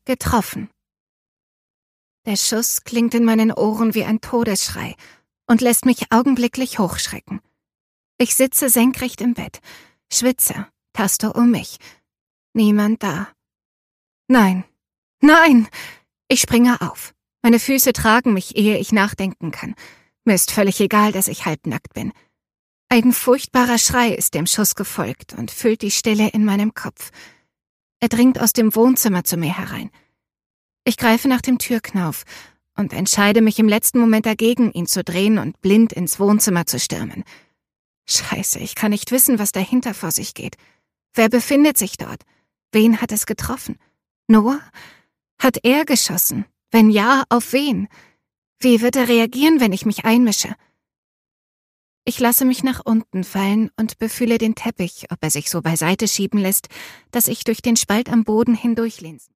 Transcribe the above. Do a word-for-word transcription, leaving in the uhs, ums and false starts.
Getroffen. Der Schuss klingt in meinen Ohren wie ein Todesschrei und lässt mich augenblicklich hochschrecken. Ich sitze senkrecht im Bett, schwitze, taste um mich. Niemand da. Nein, nein! Ich springe auf. Meine Füße tragen mich, ehe ich nachdenken kann. Mir ist völlig egal, dass ich halbnackt bin. Ein furchtbarer Schrei ist dem Schuss gefolgt und füllt die Stille in meinem Kopf. Er dringt aus dem Wohnzimmer zu mir herein. Ich greife nach dem Türknauf und entscheide mich im letzten Moment dagegen, ihn zu drehen und blind ins Wohnzimmer zu stürmen. Scheiße, ich kann nicht wissen, was dahinter vor sich geht. Wer befindet sich dort? Wen hat es getroffen? Noah? Hat er geschossen? Wenn ja, auf wen? Wie wird er reagieren, wenn ich mich einmische? Ich lasse mich nach unten fallen und befühle den Teppich, ob er sich so beiseite schieben lässt, dass ich durch den Spalt am Boden hindurchlinsen.